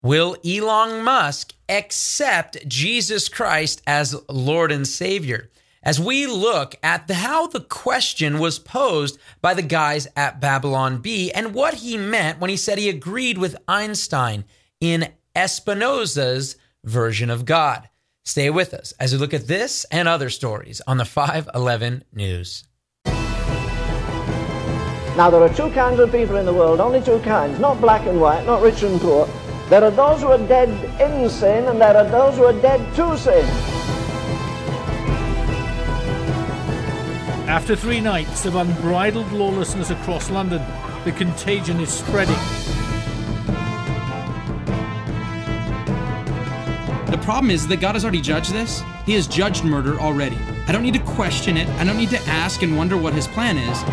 Will Elon Musk accept Jesus Christ as Lord and Savior? As we look at how the question was posed by the guys at Babylon Bee and what he meant when he said he agreed with Einstein in Spinoza's version of God. Stay with us as we look at this and other stories on the 511 News. Now, there are two kinds of people in the world, only two kinds, not black and white, not rich and poor. There are those who are dead in sin, and there are those who are dead to sin. After 3 nights of unbridled lawlessness across London, the contagion is spreading. The problem is that God has already judged this. He has judged murder already. I don't need to question it. I don't need to ask and wonder what his plan is.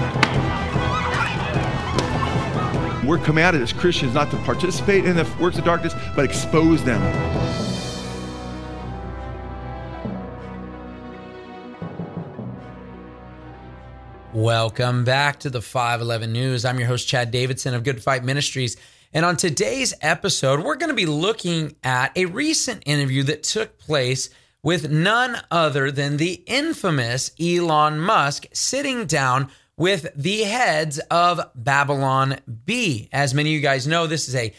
We're commanded as Christians not to participate in the works of darkness, but expose them. Welcome back to the 511 News. I'm your host, Chad Davidson of Good Fight Ministries. And on today's episode, we're going to be looking at a recent interview that took place with none other than the infamous Elon Musk sitting down with the heads of Babylon Bee. As many of you guys know, this is a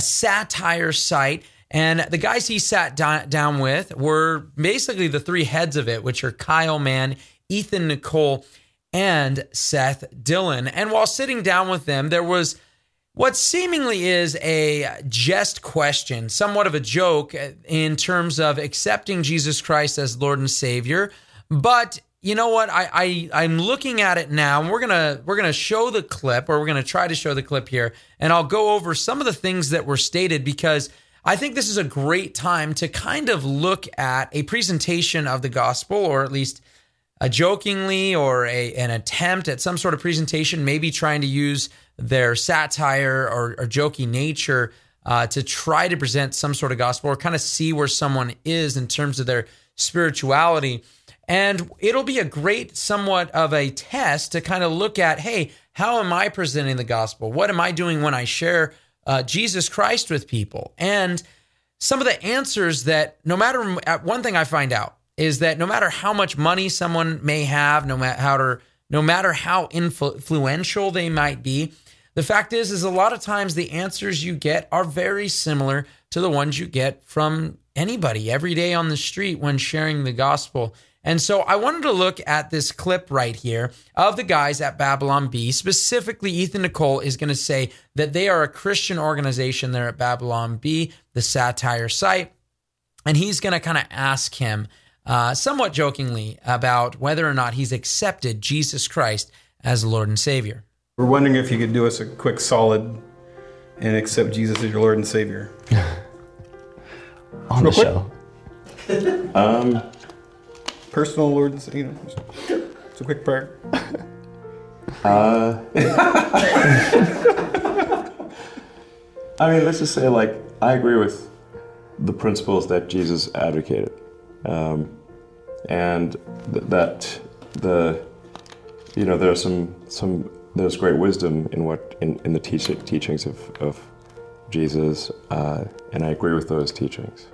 satire site, and the guys he sat down with were basically the three heads of it, which are Kyle Mann, Ethan Nicolle, and Seth Dillon. And while sitting down with them, there was what seemingly is a jest question, somewhat of a joke in terms of accepting Jesus Christ as Lord and Savior. But you know what? I'm looking at it now, and we're gonna show the clip, or we're gonna try to show the clip here, and I'll go over some of the things that were stated because I think this is a great time to kind of look at a presentation of the gospel, or at least a jokingly or an attempt at some sort of presentation, maybe trying to use their satire or jokey nature to try to present some sort of gospel or kind of see where someone is in terms of their spirituality. And it'll be a great somewhat of a test to kind of look at, hey, how am I presenting the gospel? What am I doing when I share Jesus Christ with people? And some of the answers that one thing I find out is that no matter how much money someone may have, no matter how influential they might be, the fact is a lot of times the answers you get are very similar to the ones you get from anybody every day on the street when sharing the gospel. And so I wanted to look at this clip right here of the guys at Babylon Bee. Specifically, Ethan Nicolle is going to say that they are a Christian organization there at Babylon Bee, the satire site. And he's going to kind of ask him, somewhat jokingly, about whether or not he's accepted Jesus Christ as Lord and Savior. We're wondering if you could do us a quick solid and accept Jesus as your Lord and Savior. On the show. Personal Lord and Savior. It's a quick prayer. I mean, let's just say, I agree with the principles that Jesus advocated. And there's great wisdom in the teachings of Jesus, and I agree with those teachings.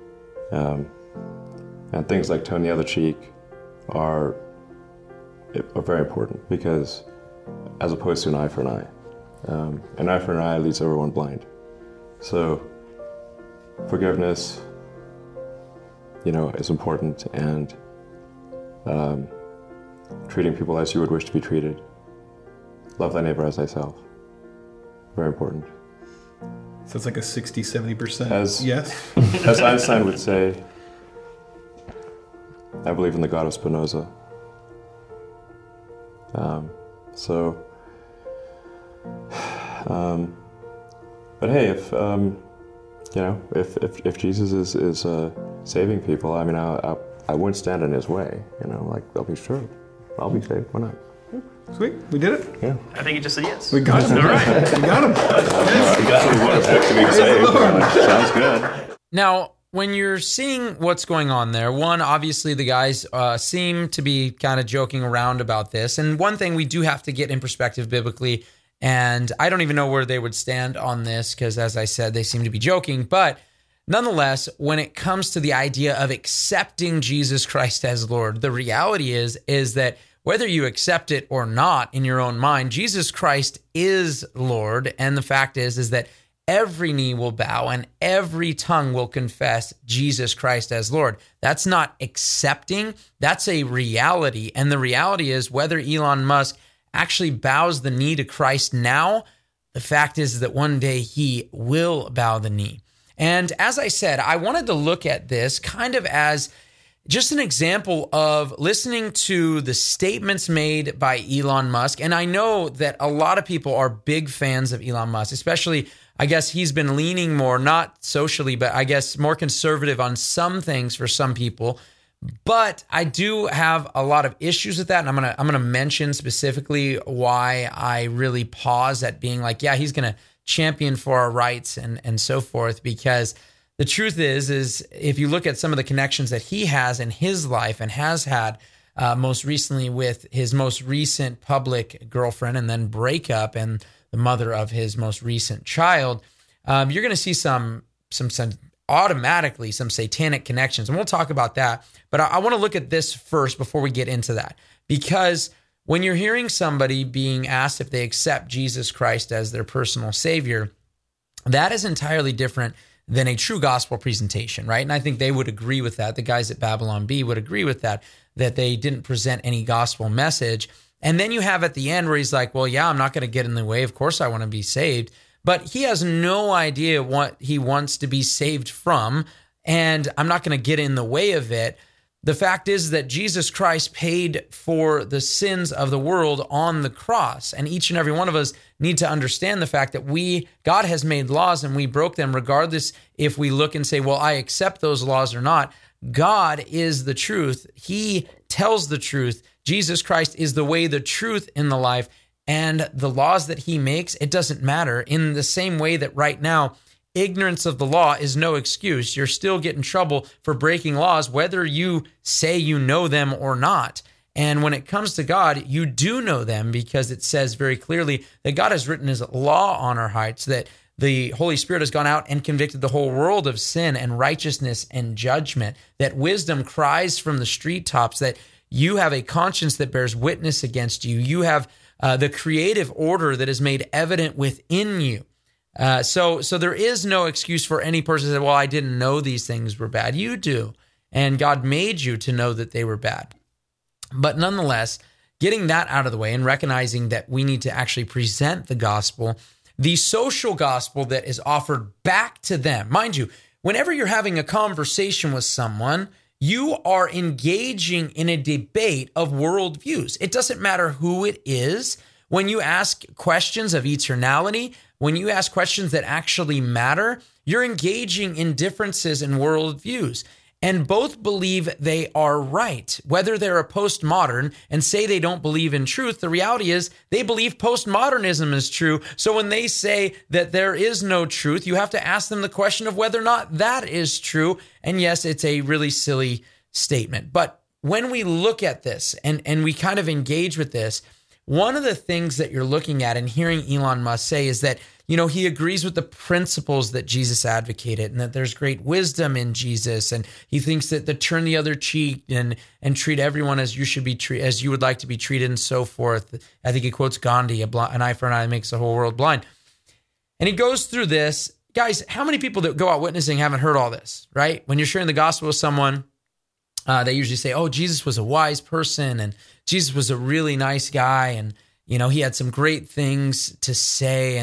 And things like turn the other cheek are very important, because as opposed to an eye for an eye leaves everyone blind. So forgiveness, is important, and treating people as you would wish to be treated. Love thy neighbor as thyself. Very important. So it's like a 60-70% yes? As Einstein would say, I believe in the God of Spinoza. But hey, if Jesus is saving people, I mean, I wouldn't stand in his way. I'll be sure, I'll be saved. Why not? Sweet, we did it. Yeah. I think he just said yes. We got him. All right, we got him. We got him. What to be saved. Sounds good. Now, when you're seeing what's going on there, one, obviously the guys seem to be kind of joking around about this. And one thing we do have to get in perspective biblically And I don't even know where they would stand on this because, as I said, they seem to be joking. But nonetheless, when it comes to the idea of accepting Jesus Christ as Lord, the reality is that whether you accept it or not in your own mind, Jesus Christ is Lord. And the fact is that every knee will bow and every tongue will confess Jesus Christ as Lord. That's not accepting, that's a reality. And the reality is whether Elon Musk actually bows the knee to Christ now, the fact is that one day he will bow the knee. And as I said, I wanted to look at this kind of as just an example of listening to the statements made by Elon Musk. And I know that a lot of people are big fans of Elon Musk, especially, I guess he's been leaning more, not socially, but I guess more conservative on some things for some people. But I do have a lot of issues with that, and I'm gonna mention specifically why I really pause at being like, yeah, he's gonna champion for our rights and so forth. Because the truth is if you look at some of the connections that he has in his life and has had, most recently with his most recent public girlfriend and then breakup and the mother of his most recent child, you're gonna see some automatically some satanic connections. And we'll talk about that. But I want to look at this first before we get into that. Because when you're hearing somebody being asked if they accept Jesus Christ as their personal savior, that is entirely different than a true gospel presentation, right? And I think they would agree with that. The guys at Babylon Bee would agree with that they didn't present any gospel message. And then you have at the end where he's like, well, yeah, I'm not going to get in the way. Of course I want to be saved. But he has no idea what he wants to be saved from, and I'm not going to get in the way of it. The fact is that Jesus Christ paid for the sins of the world on the cross, and each and every one of us need to understand the fact that God has made laws and we broke them regardless if we look and say, well, I accept those laws or not. God is the truth. He tells the truth. Jesus Christ is the way, the truth, and the life. And the laws that he makes, it doesn't matter. In the same way that right now, ignorance of the law is no excuse. You're still getting in trouble for breaking laws, whether you say you know them or not. And when it comes to God, you do know them because it says very clearly that God has written his law on our hearts, that the Holy Spirit has gone out and convicted the whole world of sin and righteousness and judgment, that wisdom cries from the street tops, that you have a conscience that bears witness against you. You have the creative order that is made evident within you. So there is no excuse for any person to say, well, I didn't know these things were bad. You do. And God made you to know that they were bad. But nonetheless, getting that out of the way and recognizing that we need to actually present the gospel, the social gospel that is offered back to them. Mind you, whenever you're having a conversation with someone, you are engaging in a debate of worldviews. It doesn't matter who it is. When you ask questions of eternality, when you ask questions that actually matter, you're engaging in differences in worldviews. And both believe they are right. Whether they're a postmodern and say they don't believe in truth, the reality is they believe postmodernism is true. So when they say that there is no truth, you have to ask them the question of whether or not that is true. And yes, it's a really silly statement. But when we look at this and we kind of engage with this, one of the things that you're looking at and hearing Elon Musk say is that, you know, he agrees with the principles that Jesus advocated and that there's great wisdom in Jesus. And he thinks that to turn the other cheek and treat everyone as you should be treated, as you would like to be treated and so forth. I think he quotes Gandhi, an eye for an eye makes the whole world blind. And he goes through this. Guys, how many people that go out witnessing haven't heard all this, right? When you're sharing the gospel with someone, they usually say, oh, Jesus was a wise person and Jesus was a really nice guy. And, you know, he had some great things to say.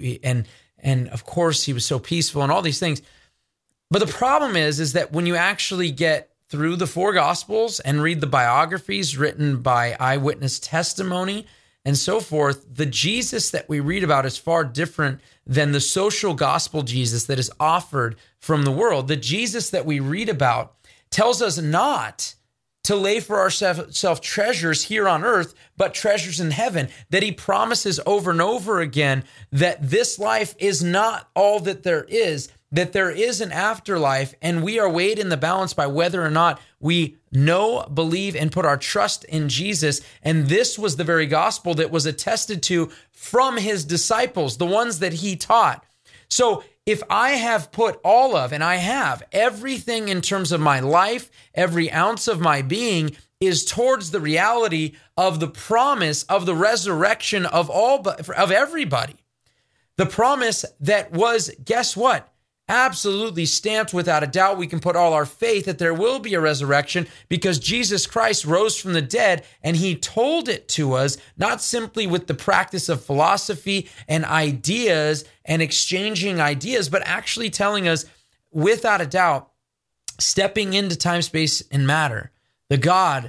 And of course he was so peaceful and all these things. But the problem is that when you actually get through the four gospels and read the biographies written by eyewitness testimony and so forth, the Jesus that we read about is far different than the social gospel Jesus that is offered from the world. The Jesus that we read about tells us not to lay for ourselves treasures here on earth, but treasures in heaven, that he promises over and over again that this life is not all that there is, that there is an afterlife, and we are weighed in the balance by whether or not we know, believe, and put our trust in Jesus. And this was the very gospel that was attested to from his disciples, the ones that he taught. So if I have put all of, and I have, everything in terms of my life, every ounce of my being is towards the reality of the promise of the resurrection of everybody. The promise that was, guess what? Absolutely stamped without a doubt. We can put all our faith that there will be a resurrection because Jesus Christ rose from the dead, and he told it to us, not simply with the practice of philosophy and ideas and exchanging ideas, but actually telling us without a doubt, stepping into time, space, and matter, the God,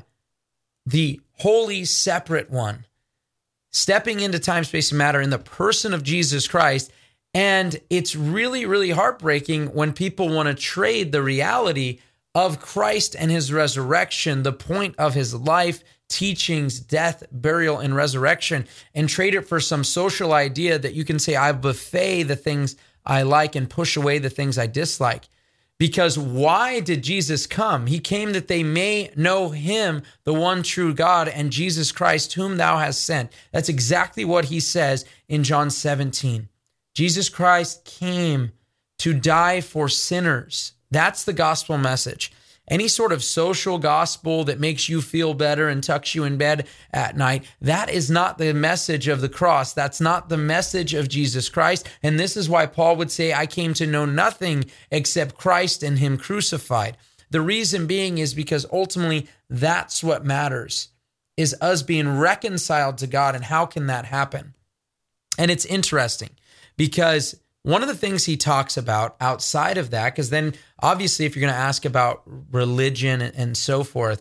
the holy, separate one, stepping into time, space, and matter in the person of Jesus Christ. And it's really, really heartbreaking when people want to trade the reality of Christ and his resurrection, the point of his life, teachings, death, burial, and resurrection, and trade it for some social idea that you can say, I buffet the things I like and push away the things I dislike. Because why did Jesus come? He came that they may know him, the one true God, and Jesus Christ, whom thou hast sent. That's exactly what he says in John 17. Jesus Christ came to die for sinners. That's the gospel message. Any sort of social gospel that makes you feel better and tucks you in bed at night, that is not the message of the cross. That's not the message of Jesus Christ. And this is why Paul would say, I came to know nothing except Christ and him crucified. The reason being is because ultimately that's what matters, is us being reconciled to God. And how can that happen? And it's interesting, because one of the things he talks about outside of that, because then obviously if you're going to ask about religion and so forth,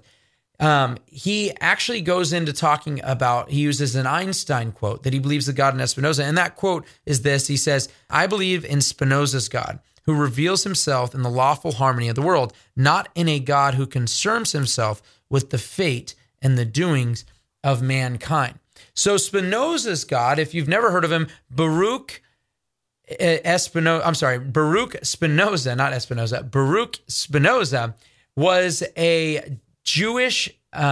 he actually goes into talking about, he uses an Einstein quote that he believes the God in Spinoza. And that quote is this. He says, I believe in Spinoza's God, who reveals himself in the lawful harmony of the world, not in a God who concerns himself with the fate and the doings of mankind. So Spinoza's God, if you've never heard of him, Baruch Spinoza, not Espinoza. Baruch Spinoza was a Jewish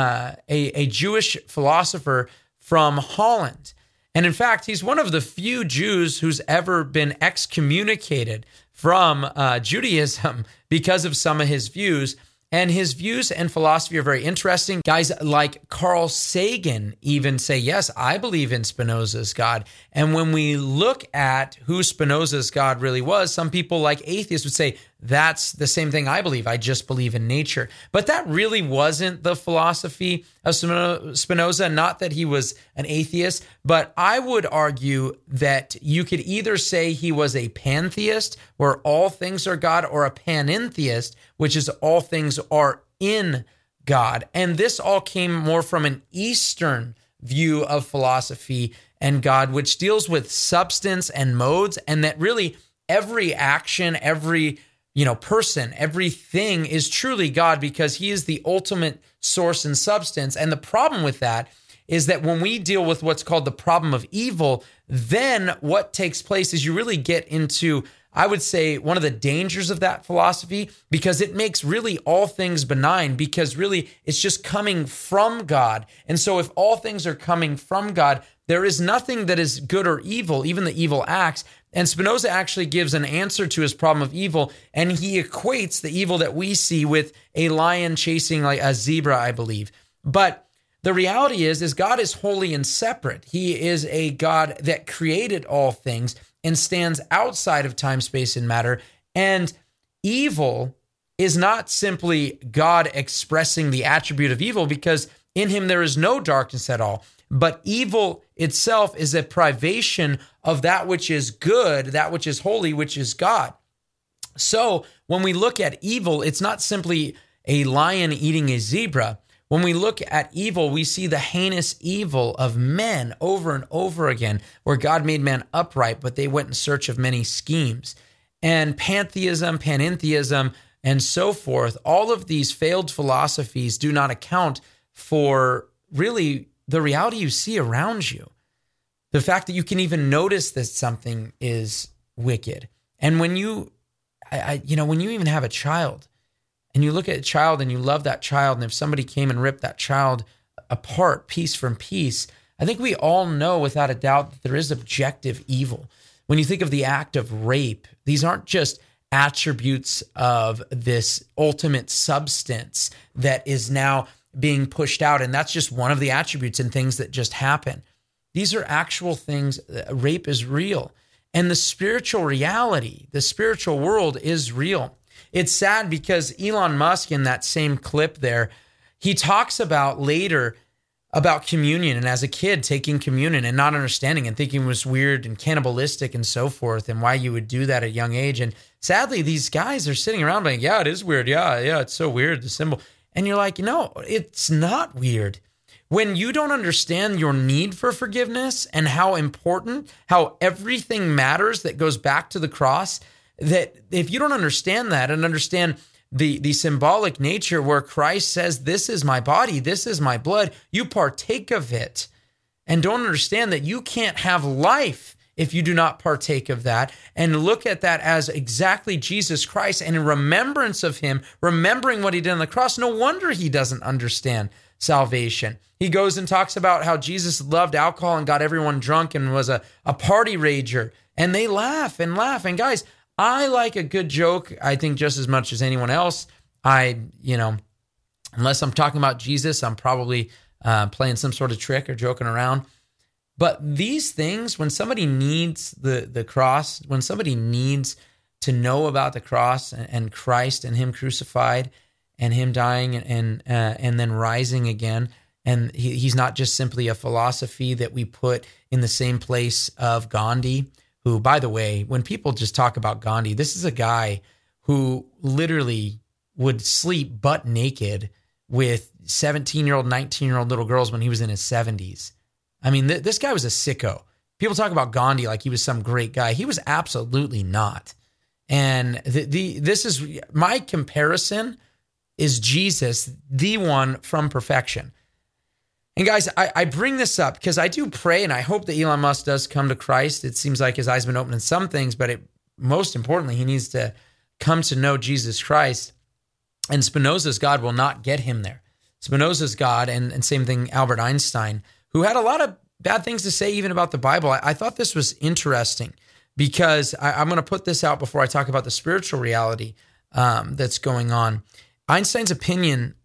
philosopher from Holland. And in fact, he's one of the few Jews who's ever been excommunicated from Judaism because of some of his views. And his views and philosophy are very interesting. Guys like Carl Sagan even say, yes, I believe in Spinoza's God. And when we look at who Spinoza's God really was, some people like atheists would say, that's the same thing I believe. I just believe in nature. But that really wasn't the philosophy of Spinoza. Not that he was an atheist, but I would argue that you could either say he was a pantheist, where all things are God, or a panentheist, which is all things are in God. And this all came more from an Eastern view of philosophy and God, which deals with substance and modes, and that really every action, every person, everything is truly God because he is the ultimate source and substance. And the problem with that is that when we deal with what's called the problem of evil, then what takes place is you really get into, I would say, one of the dangers of that philosophy, because it makes really all things benign, because really it's just coming from God. And so if all things are coming from God, there is nothing that is good or evil, even the evil acts. And Spinoza actually gives an answer to his problem of evil, and he equates the evil that we see with a lion chasing like a zebra, I believe. But the reality is God is holy and separate. He is a God that created all things and stands outside of time, space, and matter. And evil is not simply God expressing the attribute of evil, because in him there is no darkness at all. But evil itself is a privation of that which is good, that which is holy, which is God. So when we look at evil, it's not simply a lion eating a zebra. When we look at evil, we see the heinous evil of men over and over again, where God made man upright, but they went in search of many schemes. And pantheism, panentheism, and so forth, all of these failed philosophies do not account for really the reality you see around you. The fact that you can even notice that something is wicked. And when you when you even have a child and you look at a child and you love that child, and if somebody came and ripped that child apart, piece from piece, I think we all know without a doubt that there is objective evil. When you think of the act of rape, these aren't just attributes of this ultimate substance that is now being pushed out, and that's just one of the attributes and things that just happen. These are actual things. Rape is real. And the spiritual reality, the spiritual world is real. It's sad because Elon Musk, in that same clip there, he talks about later about communion, and as a kid taking communion and not understanding and thinking it was weird and cannibalistic and so forth, and why you would do that at a young age. And sadly, these guys are sitting around like, yeah, it is weird. Yeah, it's so weird, the symbol. And you're like, no, it's not weird. When you don't understand your need for forgiveness and how important, how everything matters that goes back to the cross, that if you don't understand that and understand the symbolic nature where Christ says, this is my body, this is my blood, you partake of it, and don't understand that you can't have life if you do not partake of that, and look at that as exactly Jesus Christ, and in remembrance of him, remembering what he did on the cross. No wonder he doesn't understand salvation. He goes and talks about how Jesus loved alcohol and got everyone drunk and was a party rager, and they laugh and laugh. And guys, I like a good joke, I think, just as much as anyone else. Unless I'm talking about Jesus, I'm probably playing some sort of trick or joking around. But these things, when somebody needs the cross, when somebody needs to know about the cross and Christ and him crucified and him dying and then rising again, and he's not just simply a philosophy that we put in the same place of Gandhi, who, by the way, when people just talk about Gandhi, this is a guy who literally would sleep butt naked with 17-year-old, 19-year-old little girls when he was in his 70s. I mean, this guy was a sicko. People talk about Gandhi like he was some great guy. He was absolutely not. And this is my comparison is Jesus, the one from perfection. And guys, I bring this up because I do pray, and I hope that Elon Musk does come to Christ. It seems like his eyes have been opened in some things, but most importantly, he needs to come to know Jesus Christ. And Spinoza's God will not get him there. Spinoza's God, and same thing, Albert Einstein, who had a lot of bad things to say even about the Bible. I thought this was interesting because I'm going to put this out before I talk about the spiritual reality that's going on. Einstein's opinion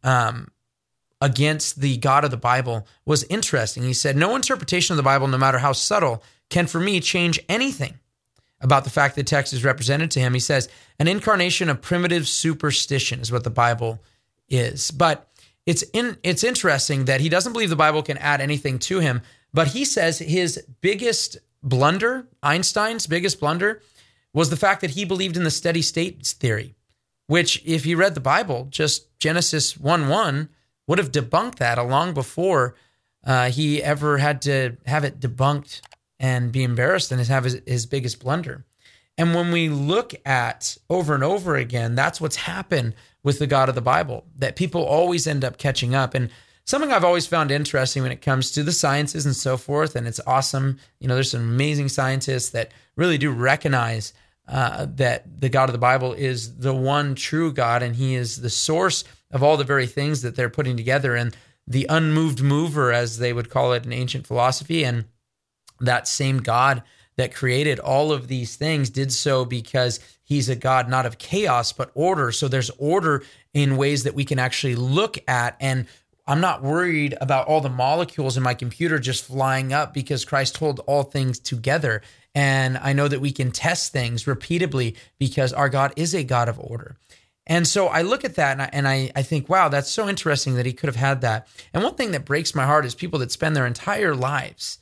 against the God of the Bible was interesting. He said, no interpretation of the Bible, no matter how subtle, can for me change anything about the fact that text is represented to him. He says, an incarnation of primitive superstition is what the Bible is. But it's interesting that he doesn't believe the Bible can add anything to him, but he says his biggest blunder, Einstein's biggest blunder, was the fact that he believed in the steady state theory, which if you read the Bible, just Genesis 1:1, would have debunked that long before he ever had to have it debunked and be embarrassed and have his biggest blunder. And when we look at over and over again, that's what's happened with the God of the Bible, that people always end up catching up. And something I've always found interesting when it comes to the sciences and so forth, and it's awesome. There's some amazing scientists that really do recognize that the God of the Bible is the one true God, and he is the source of all the very things that they're putting together, and the unmoved mover, as they would call it in ancient philosophy. And that same God that created all of these things did so because he's a God not of chaos, but order. So there's order in ways that we can actually look at. And I'm not worried about all the molecules in my computer just flying up because Christ holds all things together. And I know that we can test things repeatedly because our God is a God of order. And so I look at that and I think, wow, that's so interesting that he could have had that. And one thing that breaks my heart is people that spend their entire lives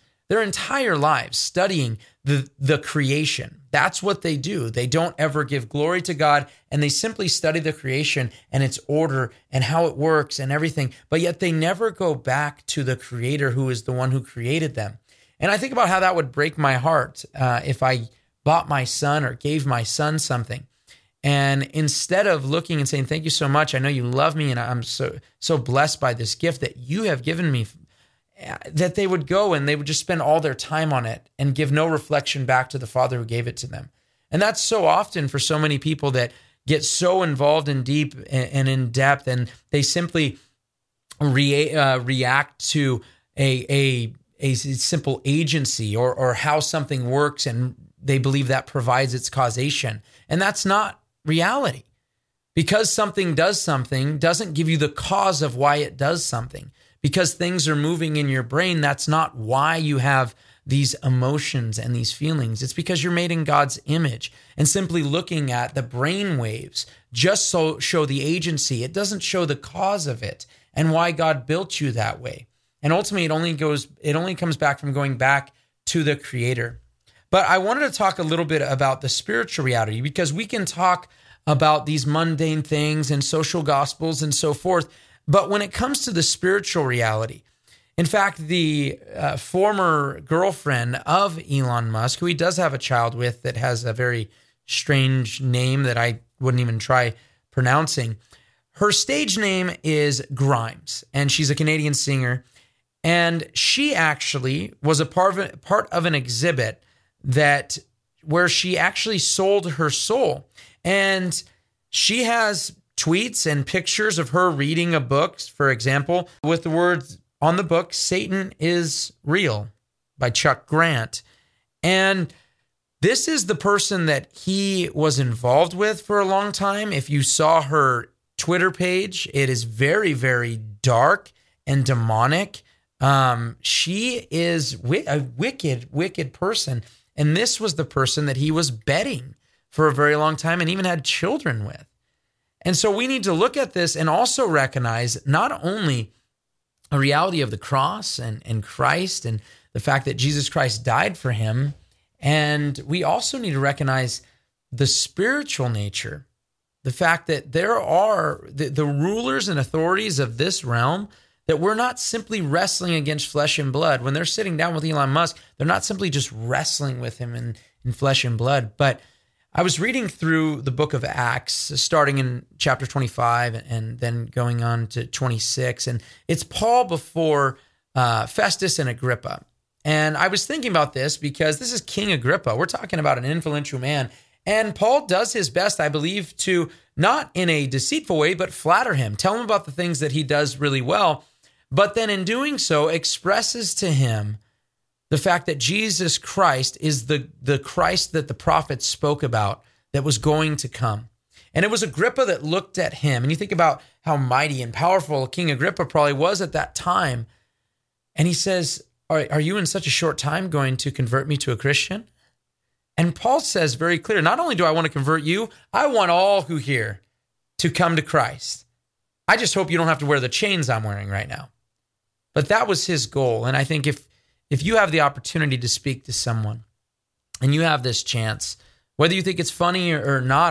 studying the creation. That's what they do. They don't ever give glory to God, and they simply study the creation and its order and how it works and everything, but yet they never go back to the Creator who is the one who created them. And I think about how that would break my heart if I bought my son or gave my son something. And instead of looking and saying, thank you so much, I know you love me and I'm so blessed by this gift that you have given me, that they would go and they would just spend all their time on it and give no reflection back to the Father who gave it to them. And that's so often for so many people that get so involved in deep and in depth, and they simply react to a simple agency or how something works, and they believe that provides its causation. And that's not reality. Because something does something doesn't give you the cause of why it does something. Because things are moving in your brain, that's not why you have these emotions and these feelings. It's because you're made in God's image. And simply looking at the brain waves just so show the agency. It doesn't show the cause of it and why God built you that way. And ultimately, it only comes back from going back to the Creator. But I wanted to talk a little bit about the spiritual reality, because we can talk about these mundane things and social gospels and so forth. But when it comes to the spiritual reality, in fact, the former girlfriend of Elon Musk, who he does have a child with that has a very strange name that I wouldn't even try pronouncing, her stage name is Grimes, and she's a Canadian singer. And she actually was a part of an exhibit where she actually sold her soul. And she has tweets and pictures of her reading a book, for example, with the words on the book, "Satan is Real" by Chuck Grant. And this is the person that he was involved with for a long time. If you saw her Twitter page, it is very, very dark and demonic. She is a wicked, wicked person. And this was the person that he was betting for a very long time and even had children with. And so we need to look at this and also recognize not only a reality of the cross and Christ and the fact that Jesus Christ died for him, and we also need to recognize the spiritual nature, the fact that there are the rulers and authorities of this realm, that we're not simply wrestling against flesh and blood. When they're sitting down with Elon Musk, they're not simply just wrestling with him in flesh and blood. But I was reading through the book of Acts, starting in chapter 25 and then going on to 26. And it's Paul before Festus and Agrippa. And I was thinking about this because this is King Agrippa. We're talking about an influential man. And Paul does his best, I believe, to not in a deceitful way, but flatter him, tell him about the things that he does really well. But then in doing so, expresses to him the fact that Jesus Christ is the Christ that the prophets spoke about that was going to come. And it was Agrippa that looked at him. And you think about how mighty and powerful King Agrippa probably was at that time. And he says, are you in such a short time going to convert me to a Christian? And Paul says very clear, not only do I want to convert you, I want all who hear to come to Christ. I just hope you don't have to wear the chains I'm wearing right now. But that was his goal. And I think if you have the opportunity to speak to someone and you have this chance, whether you think it's funny or not,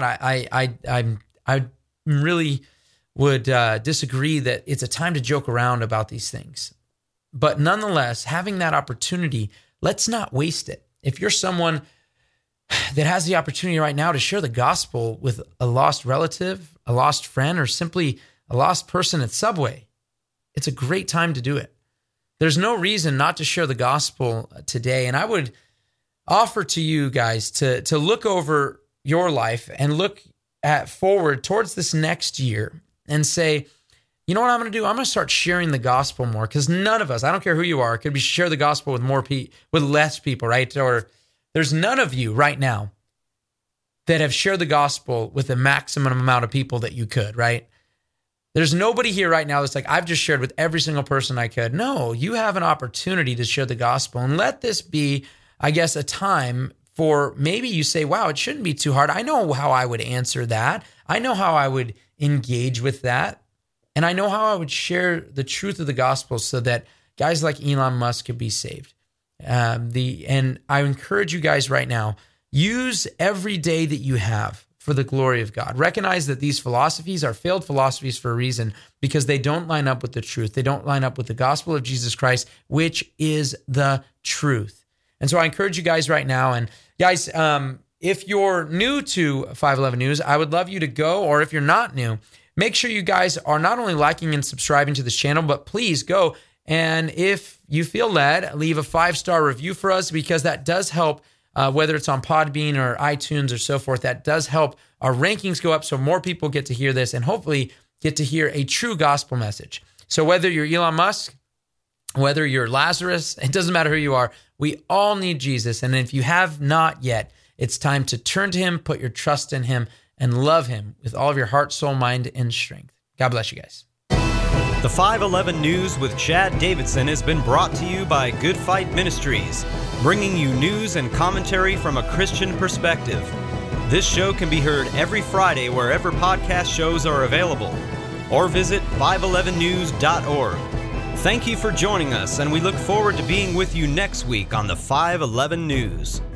I really would disagree that it's a time to joke around about these things. But nonetheless, having that opportunity, let's not waste it. If you're someone that has the opportunity right now to share the gospel with a lost relative, a lost friend, or simply a lost person at Subway, it's a great time to do it. There's no reason not to share the gospel today. And I would offer to you guys to look over your life and look forward towards this next year and say, you know what I'm going to do? I'm going to start sharing the gospel more, because none of us, I don't care who you are, could be share the gospel with with less people, right? Or there's none of you right now that have shared the gospel with the maximum amount of people that you could, right? There's nobody here right now that's like, I've just shared with every single person I could. No, you have an opportunity to share the gospel, and let this be, I guess, a time for maybe you say, wow, it shouldn't be too hard. I know how I would answer that. I know how I would engage with that. And I know how I would share the truth of the gospel so that guys like Elon Musk could be saved. And I encourage you guys right now, use every day that you have for the glory of God. Recognize that these philosophies are failed philosophies for a reason, because they don't line up with the truth. They don't line up with the gospel of Jesus Christ, which is the truth. And so I encourage you guys right now. And guys, if you're new to 511 News, I would love you to go, or if you're not new, make sure you guys are not only liking and subscribing to this channel, but please go. And if you feel led, leave a 5-star review for us, because that does help whether it's on Podbean or iTunes or so forth. That does help our rankings go up so more people get to hear this and hopefully get to hear a true gospel message. So whether you're Elon Musk, whether you're Lazarus, it doesn't matter who you are. We all need Jesus. And if you have not yet, it's time to turn to him, put your trust in him, and love him with all of your heart, soul, mind, and strength. God bless you guys. The 511 News with Chad Davidson has been brought to you by Good Fight Ministries, bringing you news and commentary from a Christian perspective. This show can be heard every Friday wherever podcast shows are available, or visit 511news.org. Thank you for joining us, and we look forward to being with you next week on the 511 News.